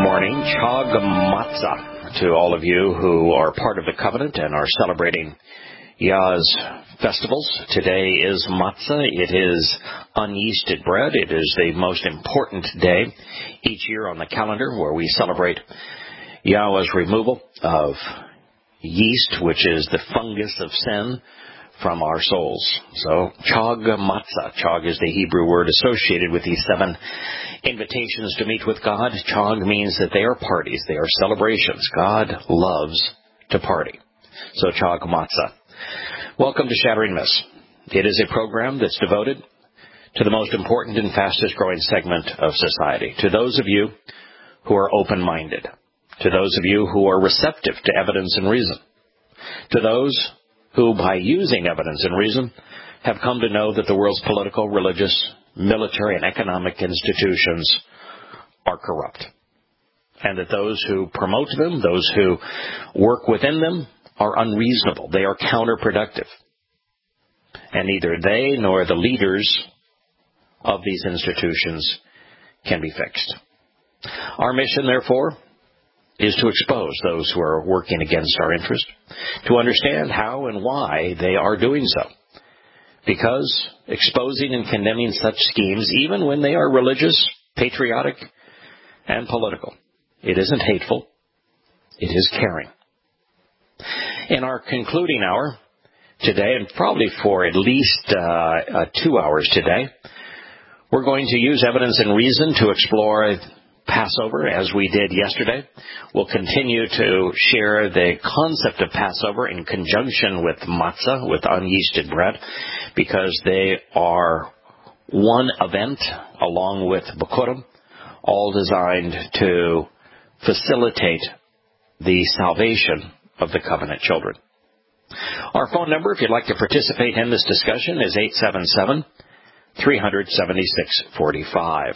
morning. Chag Matzah to all of you who are part of the covenant and are celebrating Yah's festivals. Today is Matzah. It is unyeasted bread. It is the most important day each year on the calendar where we celebrate Yahweh's removal of yeast, which is the fungus of sin, from our souls. So, Chag Matzah. Chag is the Hebrew word associated with these 7 invitations to meet with God. Chag means that they are parties. They are celebrations. God loves to party. So, Chag Matzah. Welcome to Shattering Myths. It is a program that's devoted to the most important and fastest growing segment of society. To those of you who are open-minded. To those of you who are receptive to evidence and reason. To those who, by using evidence and reason, have come to know that the world's political, religious, military, and economic institutions are corrupt. And that those who promote them, those who work within them, are unreasonable. They are counterproductive. And neither they nor the leaders of these institutions can be fixed. Our mission, therefore, is to expose those who are working against our interest, to understand how and why they are doing so. Because exposing and condemning such schemes, even when they are religious, patriotic, and political, it isn't hateful, it is caring. In our concluding hour today, and probably for at least 2 hours today, we're going to use evidence and reason to explore Passover, as we did yesterday. We'll continue to share the concept of Passover in conjunction with matzah, with unyeasted bread, because they are one event along with Bikurim, all designed to facilitate the salvation of the covenant children. Our phone number, if you'd like to participate in this discussion, is 877-300-7645.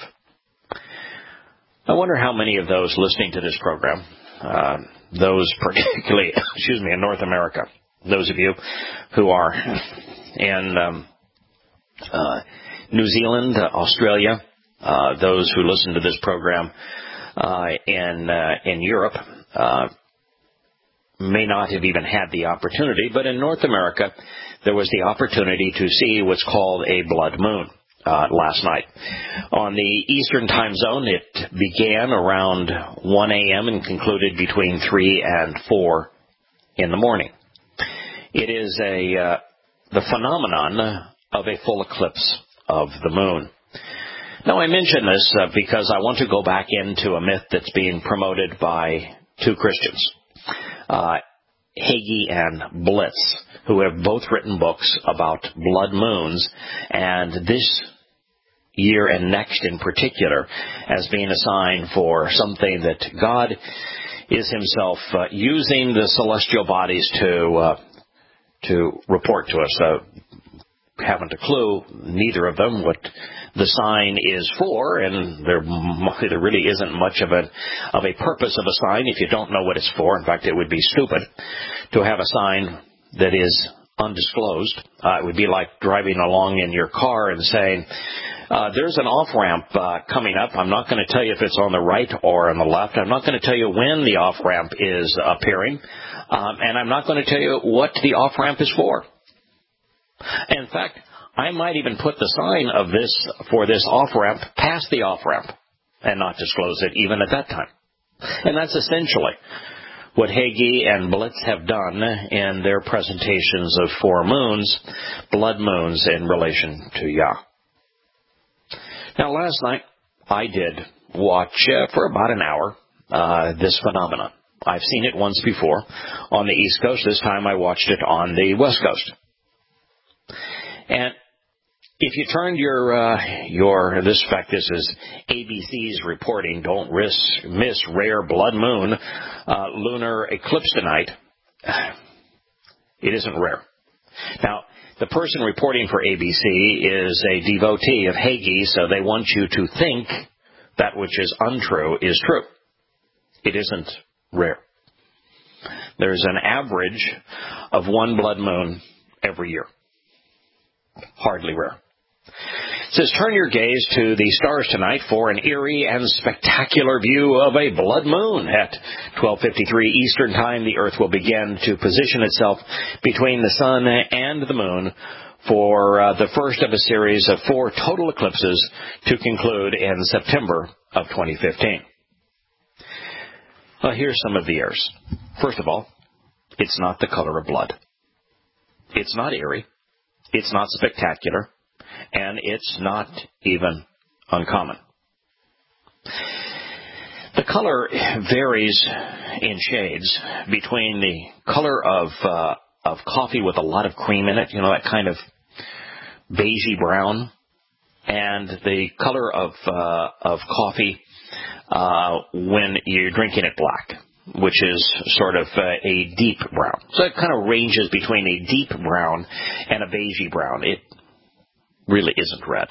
I wonder how many of those listening to this program, those particularly, in North America, those of you who are in New Zealand, Australia, those who listen to this program in Europe, may not have even had the opportunity, but in North America, there was the opportunity to see what's called a blood moon. Last night. On the Eastern time zone, it began around 1 a.m. and concluded between 3 and 4 in the morning. It is the phenomenon of a full eclipse of the moon. Now, I mention this because I want to go back into a myth that's being promoted by 2 Christians, Hagee and Blitz, who have both written books about blood moons, and this year and next in particular as being a sign for something that God is himself using the celestial bodies to report to us. Haven't a clue, neither of them, what the sign is for, and there really isn't much of a purpose of a sign if you don't know what it's for. In fact, it would be stupid to have a sign that is undisclosed. It would be like driving along in your car and saying, there's an off-ramp coming up. I'm not going to tell you if it's on the right or on the left. I'm not going to tell you when the off-ramp is appearing. And I'm not going to tell you what the off-ramp is for. In fact, I might even put the sign of this for this off-ramp past the off-ramp and not disclose it even at that time. And that's essentially what Hagee and Blitz have done in their presentations of 4 moons, blood moons, in relation to Yah. Now, last night, I did watch for about an hour this phenomenon. I've seen it once before on the East Coast. This time I watched it on the West Coast. And if you turned this is ABC's reporting, don't miss rare blood moon, lunar eclipse tonight. It isn't rare. Now, the person reporting for ABC is a devotee of Hagee, so they want you to think that which is untrue is true. It isn't rare. There's an average of 1 blood moon every year. Hardly rare. It says, turn your gaze to the stars tonight for an eerie and spectacular view of a blood moon. At 12:53 Eastern Time, the Earth will begin to position itself between the sun and the moon for the first of a series of 4 total eclipses to conclude in September of 2015. Well, here's some of the errors. First of all, it's not the color of blood. It's not eerie. It's not spectacular. And it's not even uncommon. The color varies in shades between the color of coffee with a lot of cream in it, that kind of beigey brown, and the color of coffee when you're drinking it black, which is sort of a deep brown. So it kind of ranges between a deep brown and a beigey brown. It really isn't red.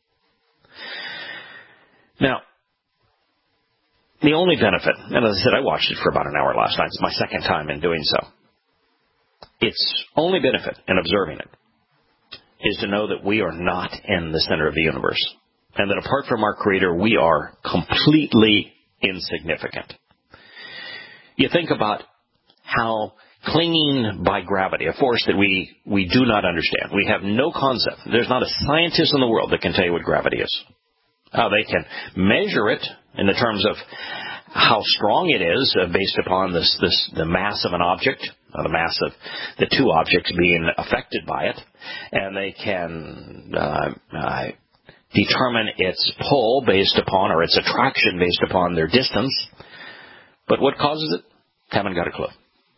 Now, the only benefit, and as I said, I watched it for about an hour last night. It's my second time in doing so. Its only benefit in observing it is to know that we are not in the center of the universe, and that apart from our Creator, we are completely insignificant. You think about how clinging by gravity, a force that we do not understand. We have no concept. There's not a scientist in the world that can tell you what gravity is. How they can measure it in the terms of how strong it is based upon the mass of an object, or the mass of the 2 objects being affected by it, and they can determine its pull based upon, or its attraction based upon their distance. But what causes it? Haven't got a clue.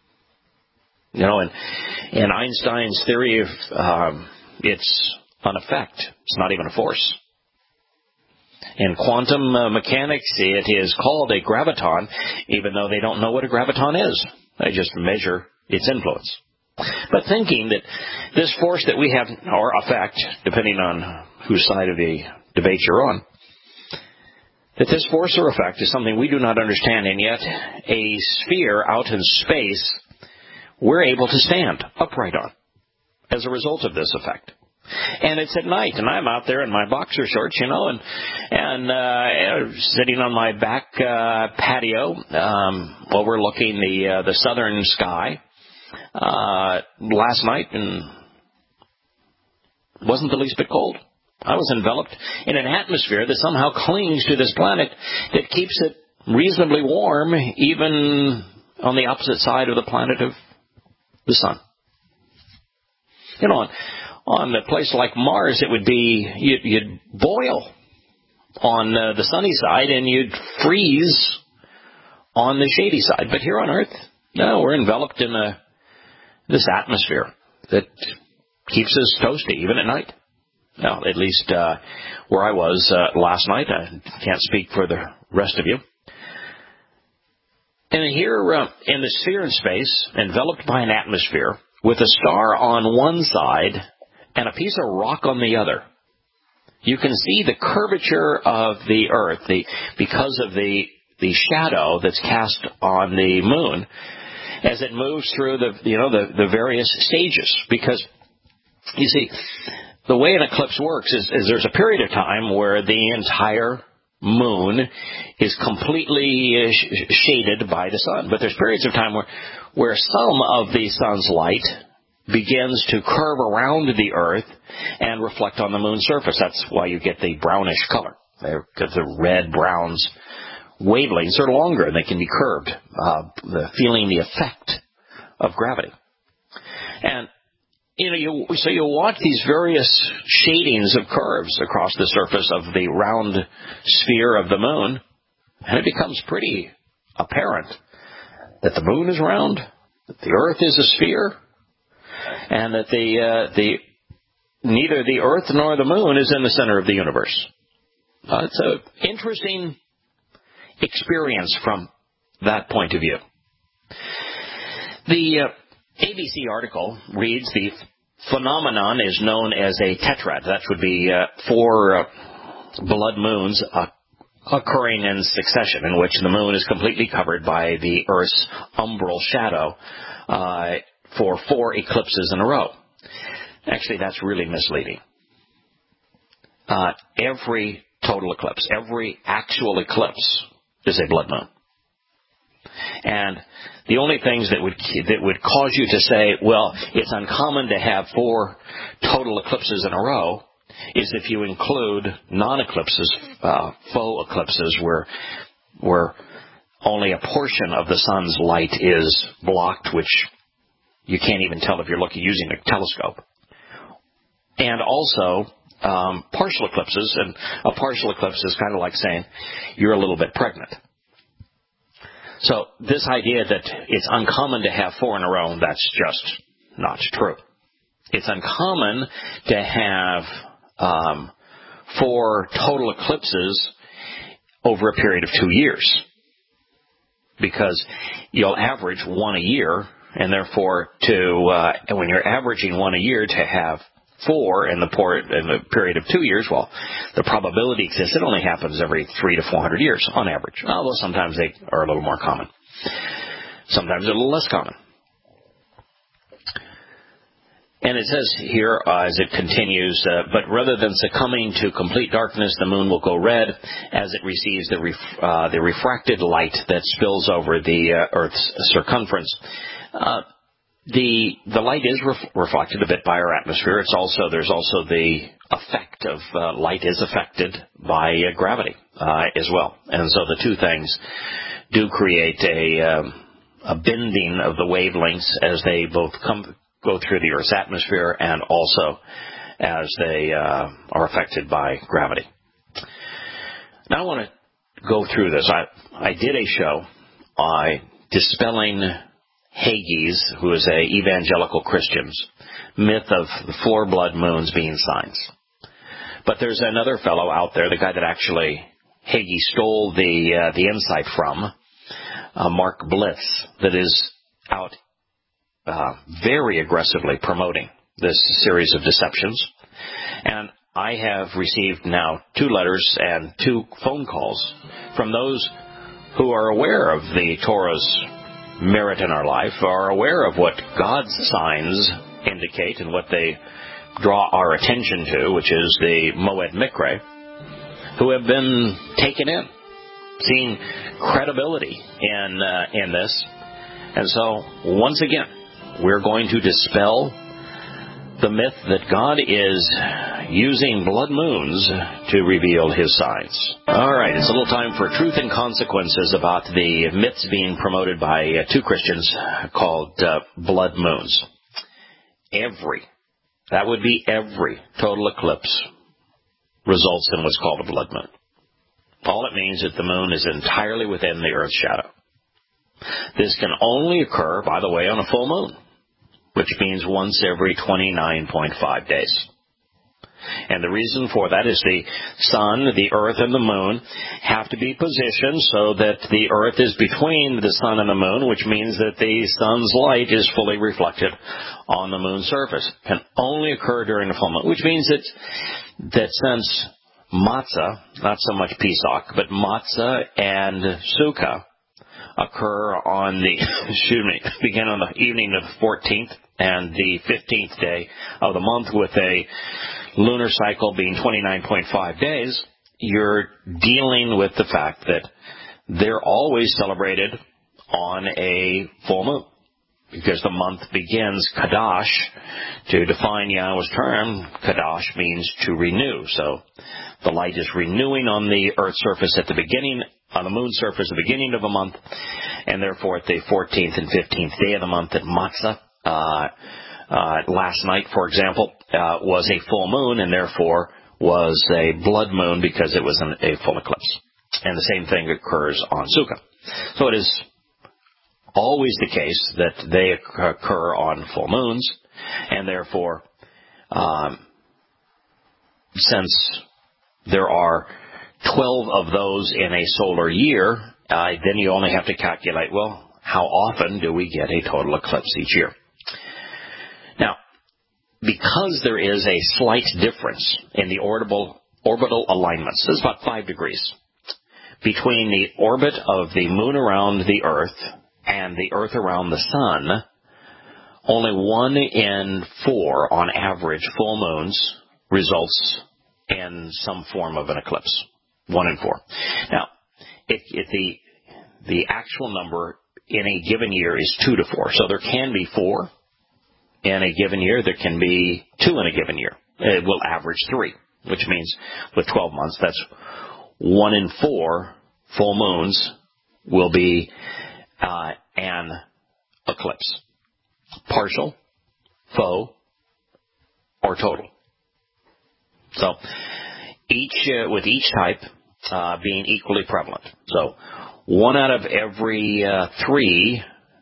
In Einstein's theory of it's an effect. It's not even a force. In quantum mechanics, it is called a graviton, even though they don't know what a graviton is. They just measure its influence. But thinking that this force that we have, or effect, depending on whose side of the debate you're on, that this force or effect is something we do not understand, and yet a sphere out in space we're able to stand upright on as a result of this effect. And it's at night, and I'm out there in my boxer shorts, and sitting on my back patio overlooking the southern sky last night, and it wasn't the least bit cold. I was enveloped in an atmosphere that somehow clings to this planet that keeps it reasonably warm, even on the opposite side of the planet of the sun. On a place like Mars, it would be, you'd boil on the sunny side and you'd freeze on the shady side. But here on Earth, no, we're enveloped in this atmosphere that keeps us toasty, even at night. Now, at least where I was last night. I can't speak for the rest of you. And here in the sphere in space, enveloped by an atmosphere, with a star on one side and a piece of rock on the other, you can see the curvature of the Earth because of the shadow that's cast on the moon as it moves through the various stages. Because, you see, the way an eclipse works is there's a period of time where the entire moon is completely shaded by the sun. But there's periods of time where some of the sun's light begins to curve around the Earth and reflect on the moon's surface. That's why you get the brownish color. Because the red-browns wavelengths are longer and they can be curved, feeling the effect of gravity. And so you'll watch these various shadings of curves across the surface of the round sphere of the moon, and it becomes pretty apparent that the moon is round, that the Earth is a sphere, and that neither the Earth nor the moon is in the center of the universe. It's an interesting experience from that point of view. The ABC article reads, the phenomenon is known as a tetrad. That would be 4 blood moons occurring in succession, in which the moon is completely covered by the Earth's umbral shadow for 4 eclipses in a row. Actually, that's really misleading. every total eclipse, every actual eclipse is a blood moon. And the only things that would cause you to say, well, it's uncommon to have 4 total eclipses in a row, is if you include non-eclipses, faux eclipses, where only a portion of the sun's light is blocked, which you can't even tell if you're looking using a telescope. And also partial eclipses, and a partial eclipse is kind of like saying you're a little bit pregnant. So this idea that it's uncommon to have 4 in a row, that's just not true. It's uncommon to have 4 total eclipses over a period of 2 years, because you'll average 1 a year, and therefore when you're averaging 1 a year, to have 4 in the period of 2 years, well, the probability exists. It only happens every 300 to 400 years on average, although sometimes they are a little more common. Sometimes they're a little less common. And it says here, as it continues, but rather than succumbing to complete darkness, the moon will go red as it receives the refracted light that spills over the Earth's circumference. The light is reflected a bit by our atmosphere. There's also the effect of light is affected by gravity as well, and so the two things do create a bending of the wavelengths as they both go through the Earth's atmosphere, and also as they are affected by gravity. Now I want to go through this. I did a show dispelling Hagee's, who is a evangelical Christian's myth of the 4 blood moons being signs. But there's another fellow out there, the guy that actually Hagee stole the insight from, Mark Blitz, that is out very aggressively promoting this series of deceptions. And I have received now 2 letters and 2 phone calls from those who are aware of the Torah's merit in our life, are aware of what God's signs indicate and what they draw our attention to, which is the Moed Mikre, who have been taken in, seeing credibility in this. And so, once again, we're going to dispel the myth that God is using blood moons to reveal His signs. All right, it's a little time for Truth and Consequences about the myths being promoted by 2 Christians called blood moons. Every total eclipse results in what's called a blood moon. All it means is that the moon is entirely within the Earth's shadow. This can only occur, by the way, on a full moon, which means once every 29.5 days. And the reason for that is the sun, the earth, and the moon have to be positioned so that the earth is between the sun and the moon, which means that the sun's light is fully reflected on the moon's surface. Can only occur during the full moon, which means that since Matzah, not so much Pesach, but Matzah and Sukkah occur on begin on the evening of the 14th and the 15th day of the month, with a lunar cycle being 29.5 days, you're dealing with the fact that they're always celebrated on a full moon, because the month begins Kadash. To define Yahweh's term, Kadash means to renew. So the light is renewing on the Earth's surface at the beginning, on the moon's surface at the beginning of a month, and therefore at the 14th and 15th day of the month at Matzah. Last night, for example, was a full moon, and therefore was a blood moon because it was a full eclipse. And the same thing occurs on Sukkah. So it is always the case that they occur on full moons, and therefore, since there are 12 of those in a solar year, then you only have to calculate, well, how often do we get a total eclipse each year? Now, because there is a slight difference in the orbital alignments, this is about 5 degrees, between the orbit of the moon around the Earth and the Earth around the sun, only 1 in 4, on average, full moons results in some form of an eclipse. 1 in 4. Now, the actual number in a given year is 2 to 4. So there can be 4 in a given year. There can be 2 in a given year. It will average 3, which means with 12 months, that's 1 in 4 full moons will be an eclipse. Partial, faux, or total. So with each type being equally prevalent. So 1 out of every 3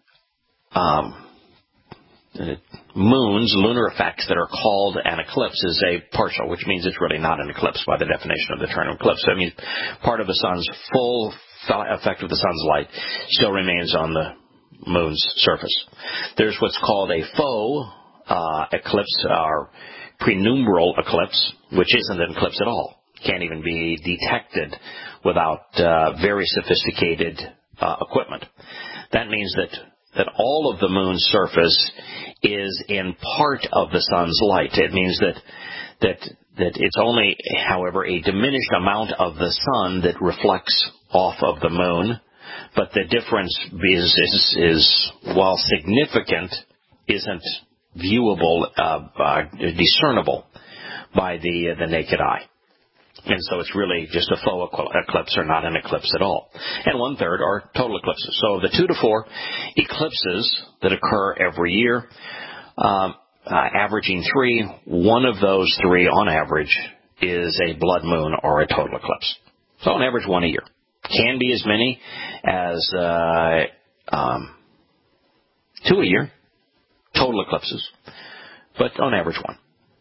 moons, lunar effects that are called an eclipse is a partial, which means it's really not an eclipse by the definition of the term eclipse. So it means part of the sun's full effect of the sun's light still remains on the moon's surface. There's what's called a faux eclipse, or prenumeral eclipse, which isn't an eclipse at all. Can't even be detected without very sophisticated equipment. That means that all of the moon's surface is in part of the sun's light. It means that it's only, however, a diminished amount of the sun that reflects off of the moon, but the difference is while significant, isn't viewable, discernible by the naked eye. And so it's really just a faux eclipse or not an eclipse at all. And 1/3 are total eclipses. So the 2 to 4 eclipses that occur every year, averaging 3, one of those 3 on average is a blood moon or a total eclipse. So on average 1 a year. Can be as many as 2 a year, total eclipses, but on average 1.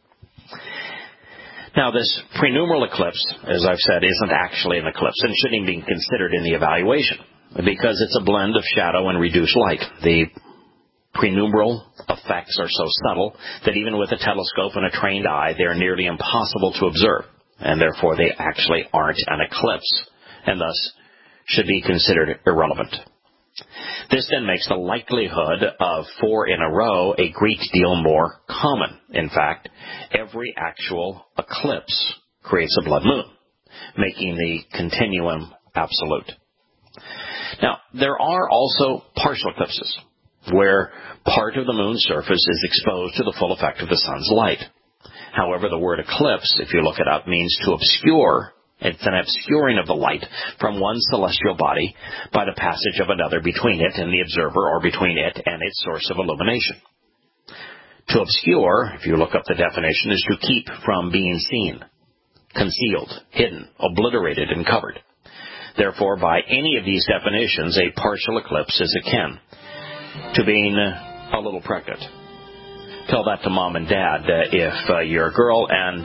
Now, this prenumeral eclipse, as I've said, isn't actually an eclipse and shouldn't even be considered in the evaluation because it's a blend of shadow and reduced light. The prenumeral effects are so subtle that even with a telescope and a trained eye, they are nearly impossible to observe, and therefore they actually aren't an eclipse and thus should be considered irrelevant. This then makes the likelihood of 4 in a row a great deal more common. In fact, every actual eclipse creates a blood moon, making the continuum absolute. Now, there are also partial eclipses, where part of the moon's surface is exposed to the full effect of the sun's light. However, the word eclipse, if you look it up, means to obscure. It's an obscuring of the light from one celestial body by the passage of another between it and the observer, or between it and its source of illumination. To obscure, if you look up the definition, is to keep from being seen, concealed, hidden, obliterated, and covered. Therefore, by any of these definitions, a partial eclipse is akin to being a little pregnant. Tell that to mom and dad if you're a girl and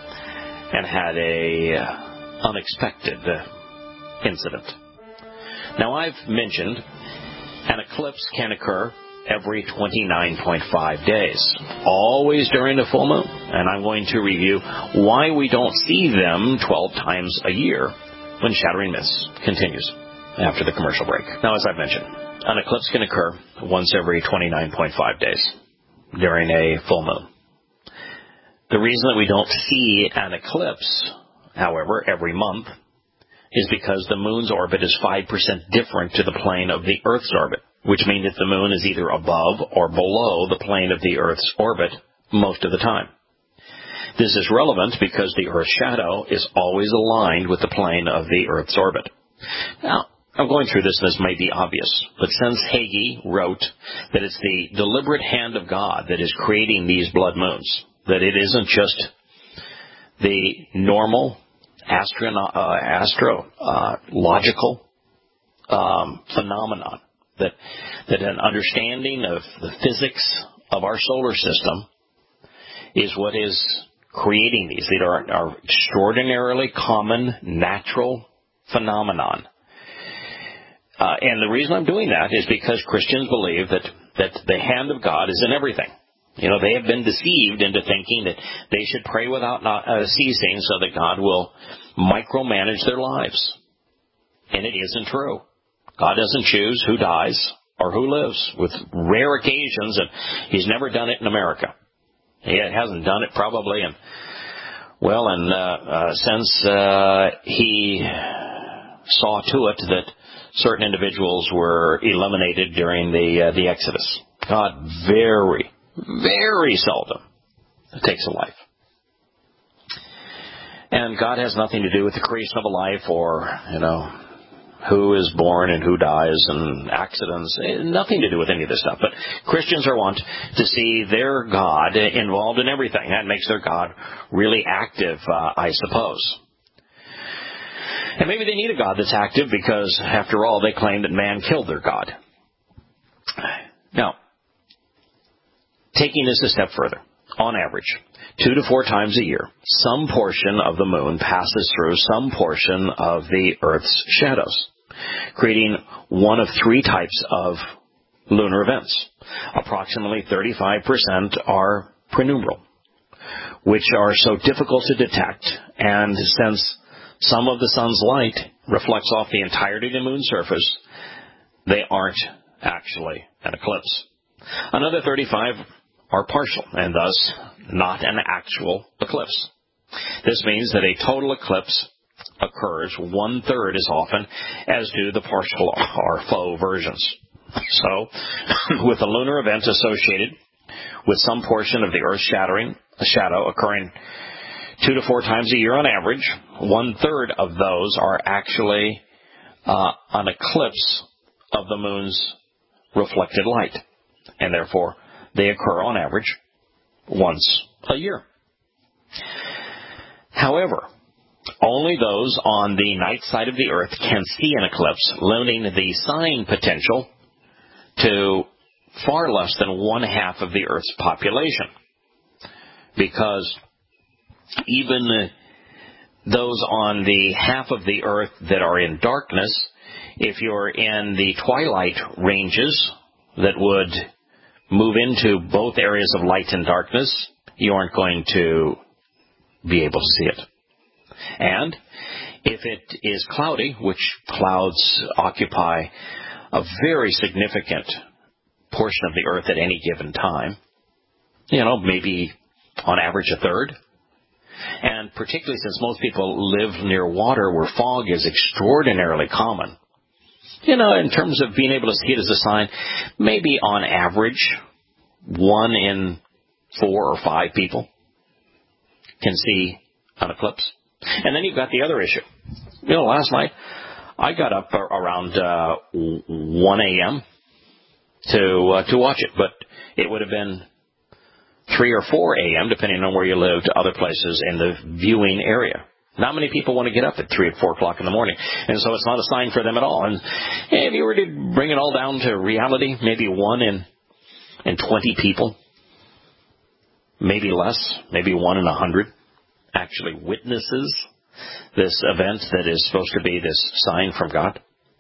had a unexpected incident. Now, I've mentioned an eclipse can occur every 29.5 days, always during the full moon. And I'm going to review why we don't see them 12 times a year when Shattering Myths continues after the commercial break. Now, as I've mentioned, an eclipse can occur once every 29.5 days during a full moon. The reason that we don't see an eclipse, however, every month is because the moon's orbit is 5% different to the plane of the Earth's orbit, which means that the moon is either above or below the plane of the Earth's orbit most of the time. This is relevant because the Earth's shadow is always aligned with the plane of the Earth's orbit. Now, I'm going through this, and this may be obvious, but since Hagee wrote that it's the deliberate hand of God that is creating these blood moons, that it isn't just the normal astrological phenomenon, that an understanding of the physics of our solar system is what is creating these. These are extraordinarily common natural phenomenon. And the reason I'm doing that is because Christians believe that the hand of God is in everything. You know, they have been deceived into thinking that they should pray without ceasing so that God will micromanage their lives. And it isn't true. God doesn't choose who dies or who lives, with rare occasions, and He's never done it in America. He hasn't done it probably in Well, and since he saw to it that certain individuals were eliminated during the Exodus, God very, very seldom takes a life. And God has nothing to do with the creation of a life or, who is born and who dies and accidents. Nothing to do with any of this stuff. But Christians are wont to see their God involved in everything. That makes their God really active, I suppose. And maybe they need a God that's active because, after all, they claim that man killed their God. Now, taking this a step further, on average, 2 to 4 times a year, some portion of the moon passes through some portion of the Earth's shadows, creating one of 3 types of lunar events. Approximately 35% are prenumeral, which are so difficult to detect, and since some of the sun's light reflects off the entirety of the moon's surface, they aren't actually an eclipse. Another 35 are partial, and thus not an actual eclipse. This means that a total eclipse occurs 1/3 as often as do the partial or faux versions. So, with a lunar event associated with some portion of the Earth's shadow occurring 2 to 4 times a year on average, 1/3 of those are actually an eclipse of the moon's reflected light, and therefore they occur on average once a year. However, only those on the night side of the Earth can see an eclipse, limiting the sign potential to far less than 1/2 of the Earth's population. Because even those on the half of the Earth that are in darkness, if you're in the twilight ranges that would move into both areas of light and darkness, you aren't going to be able to see it. And if it is cloudy, which clouds occupy a very significant portion of the Earth at any given time, maybe on average 1/3, and particularly since most people live near water where fog is extraordinarily common, in terms of being able to see it as a sign, maybe on average 1 in 4 or 5 people can see an eclipse. And then you've got the other issue. Last night I got up around 1 a.m. to watch it, but it would have been 3 or 4 a.m., depending on where you lived, other places in the viewing area. Not many people want to get up at 3 or 4 o'clock in the morning, and so it's not a sign for them at all. And if you were to bring it all down to reality, maybe 1 in 20 people, maybe less, maybe 1 in 100, actually witnesses this event that is supposed to be this sign from God.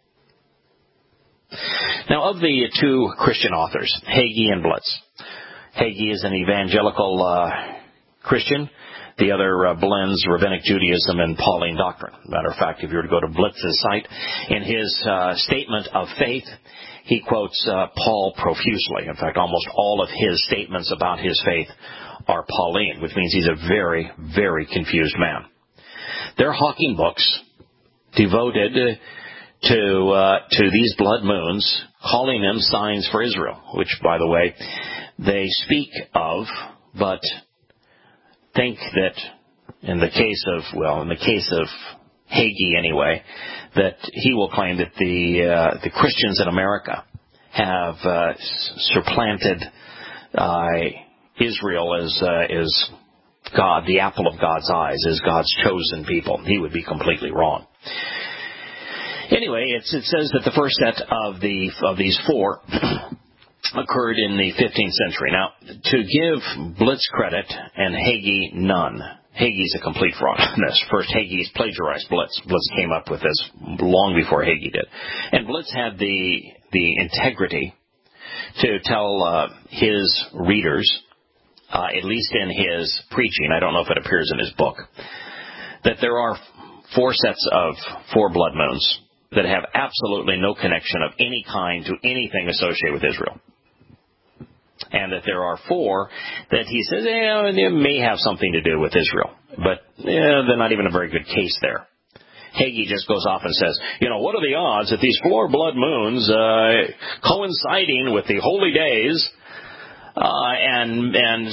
Now, of the 2 Christian authors, Hagee and Blitz, Hagee is an evangelical Christian. The other blends Rabbinic Judaism and Pauline doctrine. Matter of fact, if you were to go to Blitz's site, in his statement of faith, he quotes Paul profusely. In fact, almost all of his statements about his faith are Pauline, which means he's a very, very confused man. They're hawking books devoted to these blood moons, calling them signs for Israel, which, by the way, they speak of, but think that in the case of Hagee anyway, that he will claim that the Christians in America have supplanted Israel as God, the apple of God's eyes, as God's chosen people. He would be completely wrong. Anyway, it says that the first set of these 4 occurred in the 15th century. Now, to give Blitz credit and Hagee none, Hagee's a complete fraud on this. First, Hagee's plagiarized Blitz. Blitz came up with this long before Hagee did. And Blitz had the integrity to tell his readers, at least in his preaching, I don't know if it appears in his book, that there are 4 sets of 4 blood moons that have absolutely no connection of any kind to anything associated with Israel. And that there are 4 that he says, they may have something to do with Israel. But they're not even a very good case there. Hagee just goes off and says, what are the odds that these 4 blood moons coinciding with the holy days and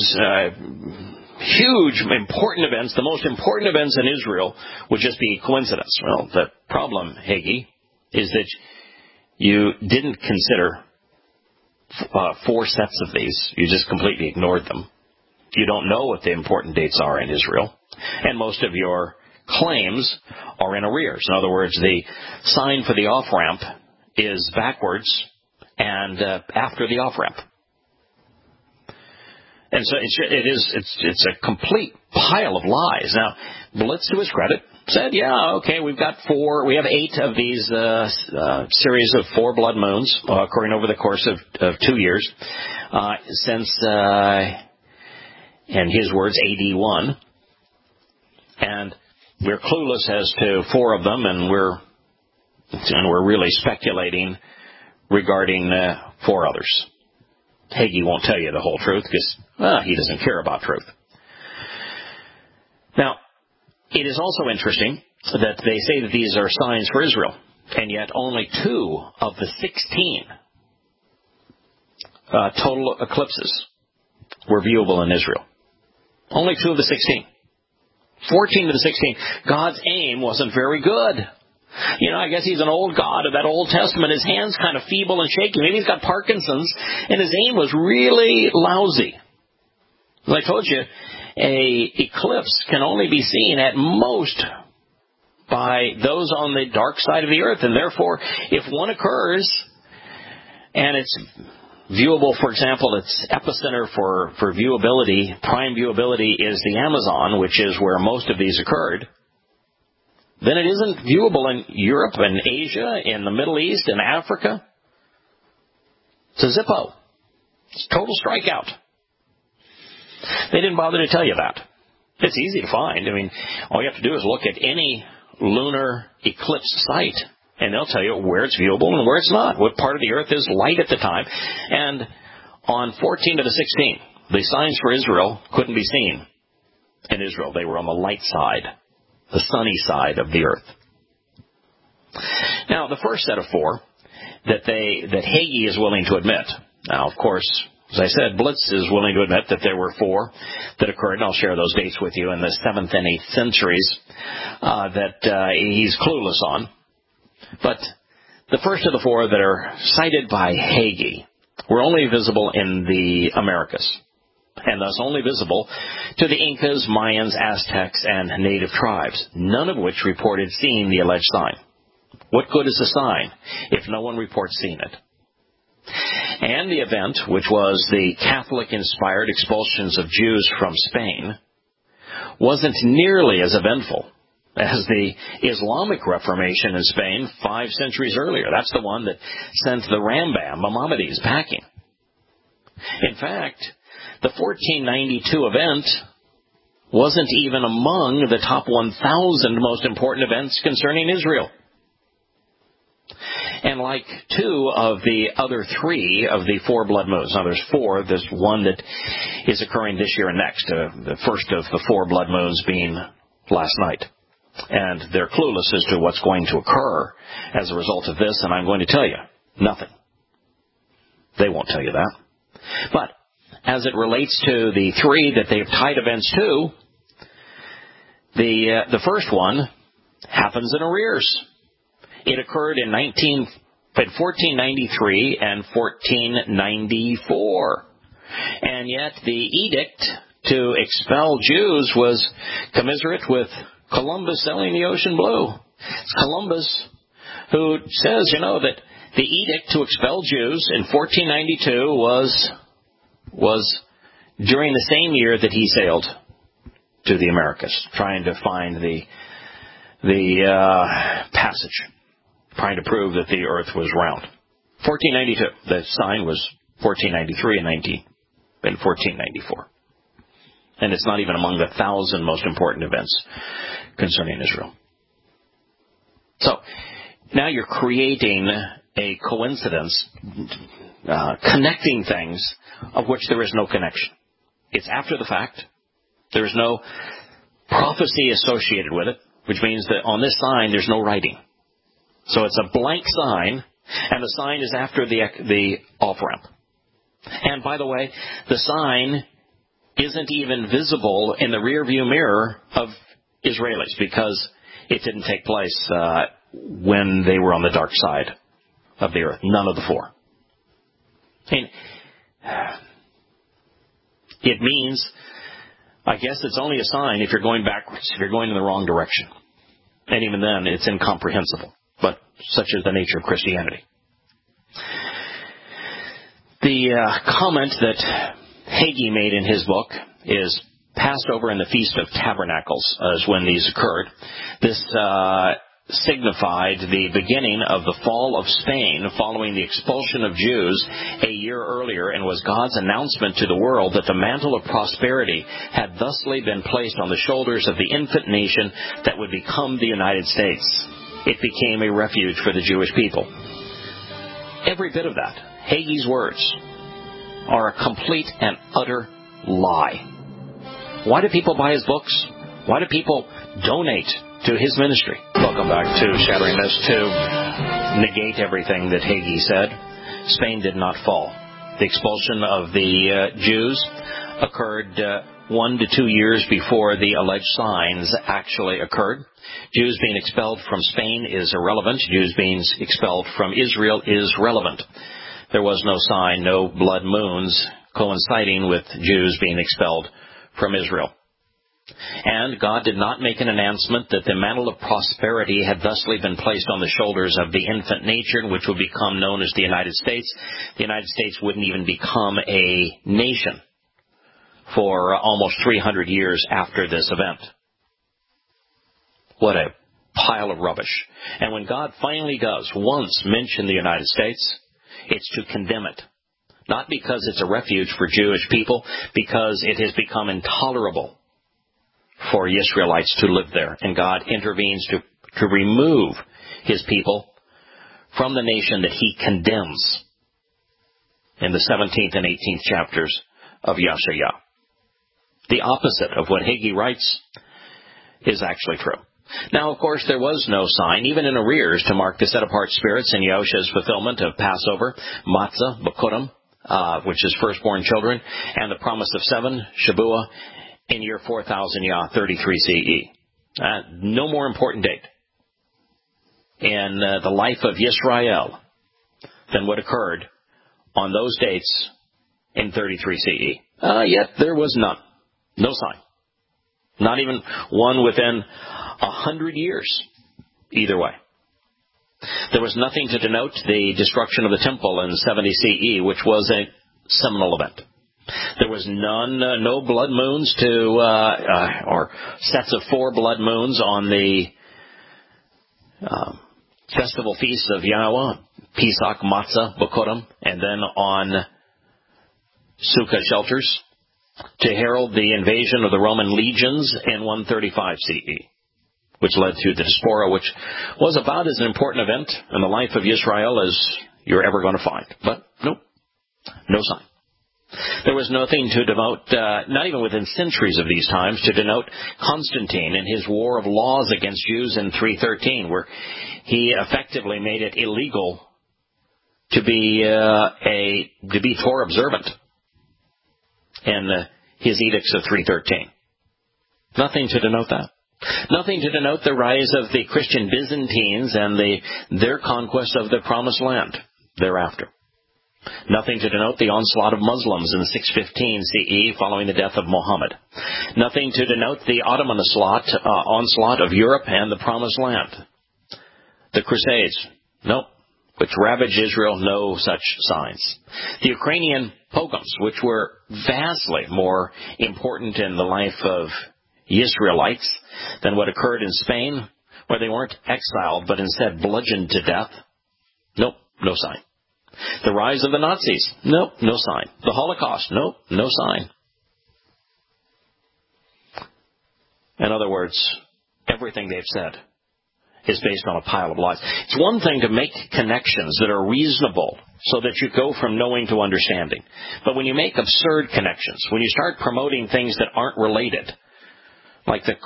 huge, important events, the most important events in Israel, would just be coincidence? Well, the problem, Hagee, is that you didn't consider 4 sets of these. You just completely ignored them. You don't know what the important dates are in Israel. And most of your claims are in arrears. In other words, the sign for the off-ramp is backwards and after the off-ramp. And so it's a complete pile of lies. Now, Blitz, to his credit, said, we have 8 of these series of 4 blood moons occurring over the course of 2 years since, in his words, AD 1. And we're clueless as to 4 of them, and we're really speculating regarding 4 others. Hagee won't tell you the whole truth because he doesn't care about truth. Now, it is also interesting that they say that these are signs for Israel, and yet only 2 of the 16 total eclipses were viewable in Israel. Only 2 of the 16. 14 of the 16. God's aim wasn't very good. I guess he's an old God of that Old Testament. His hand's kind of feeble and shaky. Maybe he's got Parkinson's, and his aim was really lousy. As I told you, a eclipse can only be seen at most by those on the dark side of the earth, and therefore, if one occurs and it's viewable, for example, its epicenter for viewability, prime viewability is the Amazon, which is where most of these occurred, then it isn't viewable in Europe and Asia, in the Middle East and Africa. It's a Zippo. It's a total strikeout. They didn't bother to tell you that. It's easy to find. All you have to do is look at any lunar eclipse site, and they'll tell you where it's viewable and where it's not, what part of the earth is light at the time. And on 14 of the 16, the signs for Israel couldn't be seen in Israel. They were on the light side, the sunny side of the earth. Now, the first set of 4 that Hagee is willing to admit. Now, of course, as I said, Blitz is willing to admit that there were 4 that occurred, and I'll share those dates with you, in the 7th and 8th centuries that he's clueless on. But the first of the 4 that are cited by Hagee were only visible in the Americas, and thus only visible to the Incas, Mayans, Aztecs, and native tribes, none of which reported seeing the alleged sign. What good is a sign if no one reports seeing it? And the event, which was the Catholic-inspired expulsions of Jews from Spain, wasn't nearly as eventful as the Islamic Reformation in Spain 5 centuries earlier. That's the one that sent the Rambam, Maimonides, packing. In fact, the 1492 event wasn't even among the top 1,000 most important events concerning Israel. And like 2 of the other 3 of the 4 blood moons, now there's 4, there's one that is occurring this year and next, the first of the 4 blood moons being last night. And they're clueless as to what's going to occur as a result of this, and I'm going to tell you, nothing. They won't tell you that. But as it relates to the 3 that they've tied events to, the first one happens in arrears. It occurred in 1493 and 1494. And yet the edict to expel Jews was commiserate with Columbus sailing the ocean blue. It's Columbus who says, that the edict to expel Jews in 1492 was during the same year that he sailed to the Americas, trying to find the passage, trying to prove that the earth was round. 1492. The sign was 1493 and 1494. And it's not even among the 1,000 most important events concerning Israel. So, now you're creating a coincidence, connecting things of which there is no connection. It's after the fact. There is no prophecy associated with it, which means that on this sign there's no writing. So it's a blank sign, and the sign is after the off-ramp. And by the way, the sign isn't even visible in the rearview mirror of Israelis because it didn't take place when they were on the dark side of the earth. None of the four. And it means, I guess it's only a sign if you're going backwards, if you're going in the wrong direction. And even then, it's incomprehensible. But such is the nature of Christianity. The comment that Hagee made in his book is Passover and the Feast of Tabernacles is when these occurred. This signified the beginning of the fall of Spain following the expulsion of Jews a year earlier, and was God's announcement to the world that the mantle of prosperity had thusly been placed on the shoulders of the infant nation that would become the United States. It became a refuge for the Jewish people. Every bit of that, Hagee's words, are a complete and utter lie. Why do people buy his books? Why do people donate to his ministry? Welcome back to Shattering Myths. To negate everything that Hagee said, Spain did not fall. The expulsion of the Jews occurred 1 to 2 years before the alleged signs actually occurred. Jews being expelled from Spain is irrelevant. Jews being expelled from Israel is relevant. There was no sign, no blood moons coinciding with Jews being expelled from Israel. And God did not make an announcement that the mantle of prosperity had thusly been placed on the shoulders of the infant nation, which would become known as the United States. The United States wouldn't even become a nation for almost 300 years after this event. What a pile of rubbish. And when God finally does once mention the United States, it's to condemn it. Not because it's a refuge for Jewish people, because it has become intolerable for Israelites to live there. And God intervenes to remove his people from the nation that he condemns in the 17th and 18th chapters of Yeshayahu. The opposite of what Hagee writes is actually true. Now, of course, there was no sign, even in arrears, to mark the set-apart spirits in Yahushua's fulfillment of Passover, Matzah, Bikurim, which is firstborn children, and the promise of 7, Shabuah, in year 4000 Yah, 33 CE. No more important date in the life of Yisrael than what occurred on those dates in 33 CE. Yet there was none. No sign. Not even one within 100 years, either way. There was nothing to denote the destruction of the temple in 70 CE, which was a seminal event. There was no blood moons or sets of 4 blood moons on the festival feasts of Yahweh, Pesach, Matzah, Bikurim, and then on Sukkah shelters to herald the invasion of the Roman legions in 135 CE, which led to the diaspora, which was about as an important event in the life of Israel as you're ever going to find. But nope, no sign. There was nothing to devote, not even within centuries of these times, to denote Constantine and his war of laws against Jews in 313, where he effectively made it illegal to be Torah observant in his edicts of 313. Nothing to denote that. Nothing to denote the rise of the Christian Byzantines and their conquest of the Promised Land thereafter. Nothing to denote the onslaught of Muslims in 615 CE following the death of Muhammad. Nothing to denote the Ottoman onslaught of Europe and the Promised Land. The Crusades, nope, which ravaged Israel, no such signs. The Ukrainian pogroms, which were vastly more important in the life of Israelites than what occurred in Spain, where they weren't exiled but instead bludgeoned to death, nope, no sign. The rise of the Nazis, nope, no sign. The Holocaust, nope, no sign. In other words, everything they've said is based on a pile of lies. It's one thing to make connections that are reasonable so that you go from knowing to understanding. But when you make absurd connections, when you start promoting things that aren't related, like the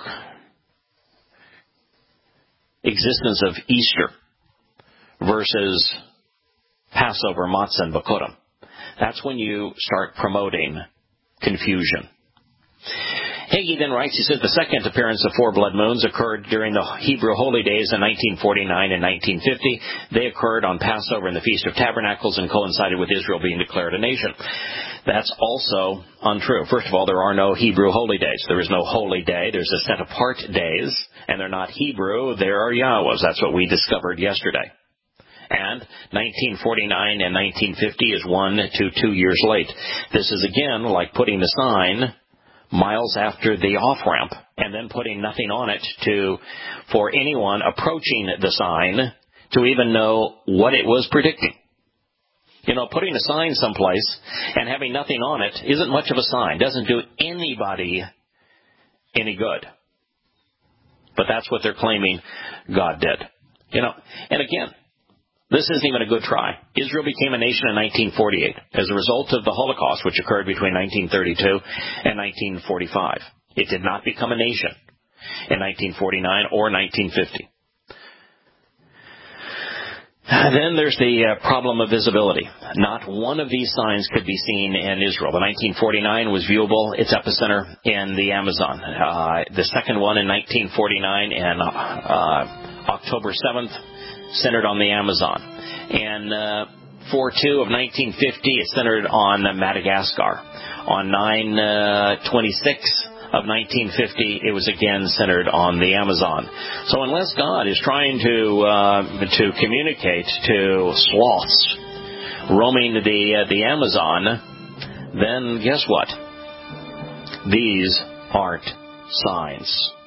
existence of Easter versus Passover, Matzah, and Bakurim. That's when you start promoting confusion. Hagee then writes, he says, the second appearance of four blood moons occurred during the Hebrew holy days in 1949 and 1950. They occurred on Passover and the Feast of Tabernacles and coincided with Israel being declared a nation. That's also untrue. First of all, there are no Hebrew holy days. There is no holy day. There's a set apart days, and they're not Hebrew. There are Yahweh's. That's what we discovered yesterday. And 1949 and 1950 is 1 to 2 years late. This is, again, like putting the sign miles after the off-ramp and then putting nothing on it for anyone approaching the sign to even know what it was predicting. You know, putting a sign someplace and having nothing on it isn't much of a sign. Doesn't do anybody any good. But that's what they're claiming God did. You know, and again, this isn't even a good try. Israel became a nation in 1948 as a result of the Holocaust, which occurred between 1932 and 1945. It did not become a nation in 1949 or 1950. Then there's the problem of visibility. Not one of these signs could be seen in Israel. The 1949 was viewable, its epicenter in the Amazon. The second one in 1949 and October 7th, centered on the Amazon. And 4/2 of 1950, it centered on Madagascar. On 9/26 of 1950, it was again centered on the Amazon. So unless God is trying to communicate to sloths roaming the Amazon, then guess what? These aren't signs.